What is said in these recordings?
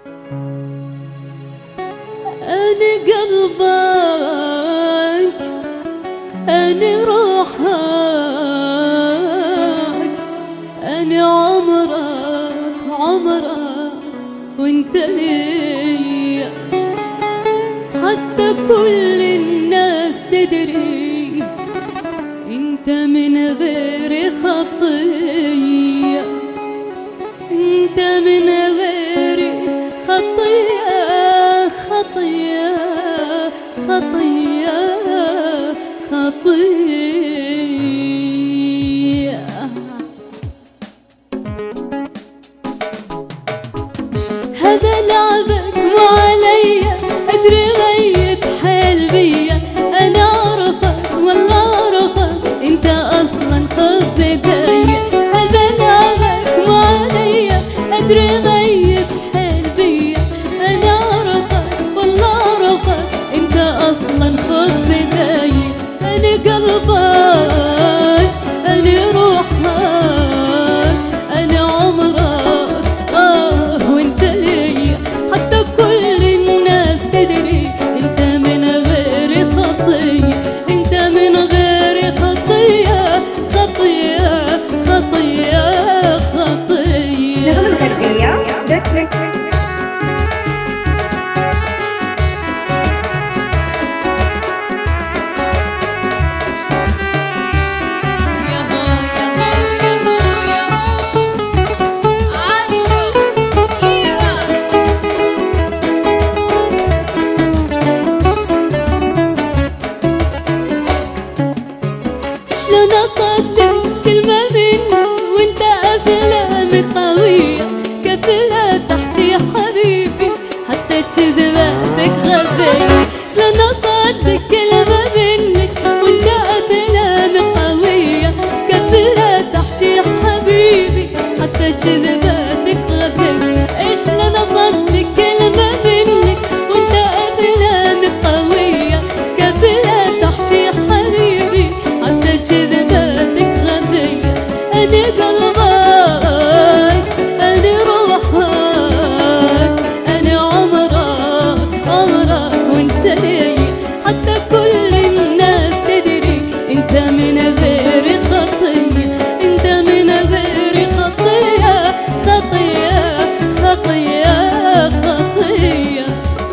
أنا قلبك، أنا روحك، أنا عمرك عمرك وانت ليا. حتى كل الناس تدري انت من غير خطية، انت من غير خطية، خطية خطية خطية. هذا لعبك وعليا، أدري غيت حيل بيا. أنا أعرفك والله أعرفك، أنت أصلا خذ ايديا. هذا لعبك وعليا، أدري غيت حيل بيا. أنا أعرفك والله أعرفك، أنت أصلا خذ ايديا. أنا قلبك، أنا روحك، أنا عمرك وانت ليا. حتى كل الناس تدري انت من غير خطية، انت من غير خطية، خطية خطية خطية. نغم الغربية دوت نت. شلون اصدق كلمة منك وانت افلامي قوية؟ كفلة تحكي حبيبي حتى كذباتك غبية. شلون اصدق كلمة منك وانت افلامي قوية؟ كفلة تحكي حبيبي حتى كذباتك غبية. شلون اصدق كلمة منك وانت افلامي قوية؟ كفلة تحكي حبيبي حتى كذباتك غبية. أنا قلبك، أنا روحك، أنا عمرك عمرك وانت ليا. حتى كل الناس تدري انت من غير خطية، انت من غير خطية، خطية خطية خطية.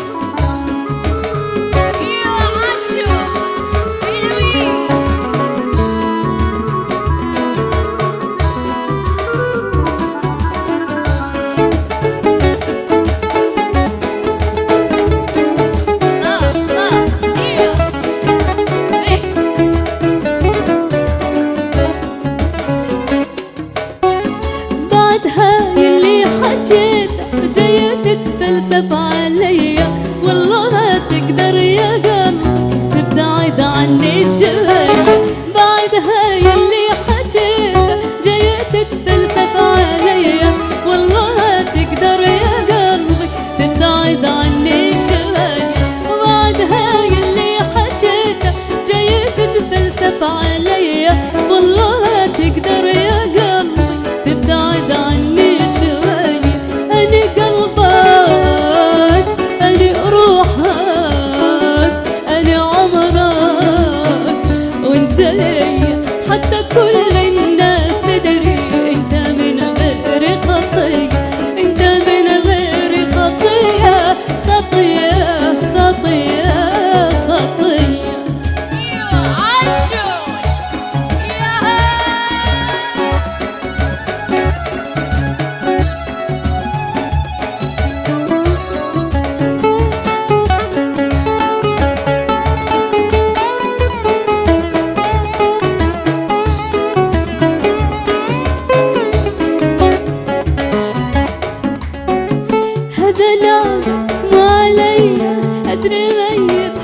جاية تتفلسف عليا، والله ما تقدر يا قلبي تبتعد عني شوية. بعد هاي اللي حكيتها جاية تتفلسف عليا، والله ما تقدر يا قلبي تبتعد عني شوية. بعد هاي اللي حكيتها جاية تتفلسف عليا، والله ما تقدر يا قلبي تبتعد عني شوية. أنا قلبك، أنا روحك، أنا عمرك وانت ليا. حتى كل الناس تدري انت من غير خطية، انت من غير خطية، خطية خطية خطية. هذا لعبك ما عليا، أدري غيت